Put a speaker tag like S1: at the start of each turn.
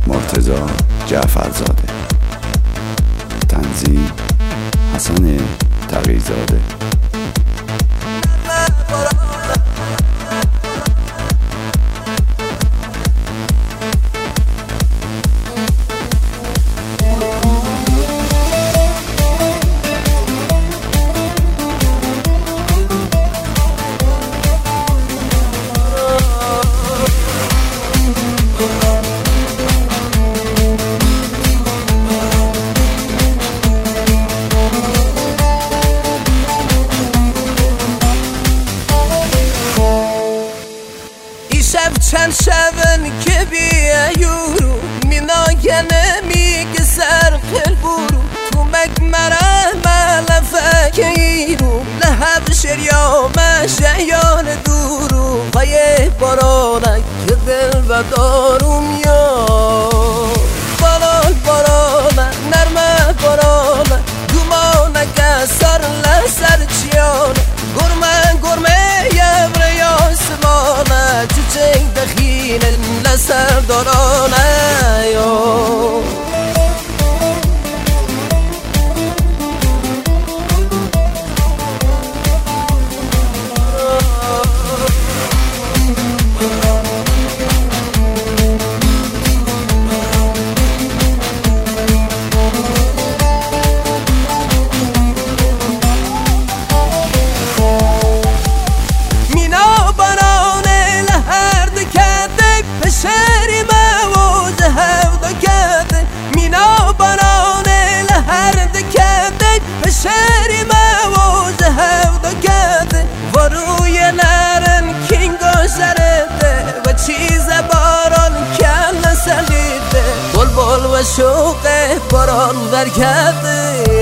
S1: مرتضی جعفرزاده. تنظیم حسن تقی‌زاده.
S2: چند شبن که بیایورو میناگنه میگه سرقل برو تومک مرم ملفه ایرو لحب شریا مشیان دورو پای بارانک که دل و داروم یا بارانه نرمه بارانه دومانک سر لسر چیانه گرمه یبره یاسمانه چچنگ دخیل لسر دارانه شهری موز هفت کرده و روی نرن کینگو سرده و چیز باران کل سلیده بلبل و شوق باران ور کرده